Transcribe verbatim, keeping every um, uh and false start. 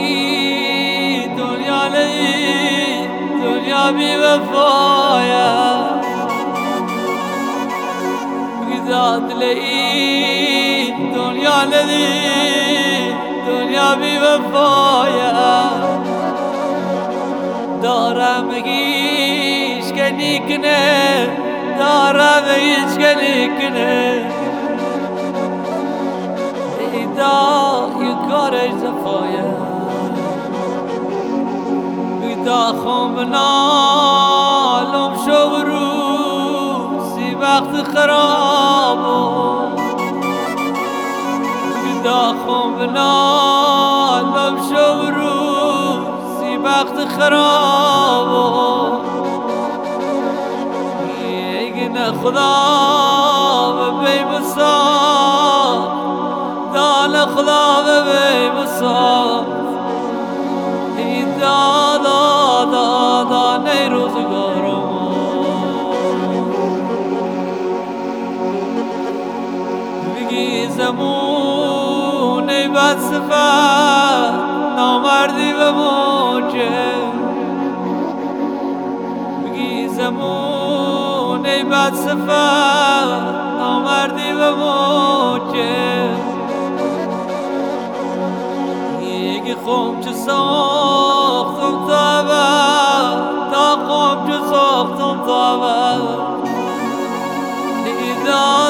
دنیا لی دنیا بی وفایا بیداد لی دنیا لی دنیا بی وفایا دارم هیچ که نیکنه دارم هیچ که نیکنه ایدا یه کارش زفایه ایدا خون بنالم شو روزی وقت خرابو ایدا خون بنالم شو روزی وقت خرابو نه خدا به بی بسا دال خدا به بی بسا ای دادا دادا نی روزگارم بگی زمون ای بد صفت نامردی به موجه بگی زمون ای بد صفت نامردی به موجه یکی خم چه ساختم تا بعد تا خم چه ساختم تا بعد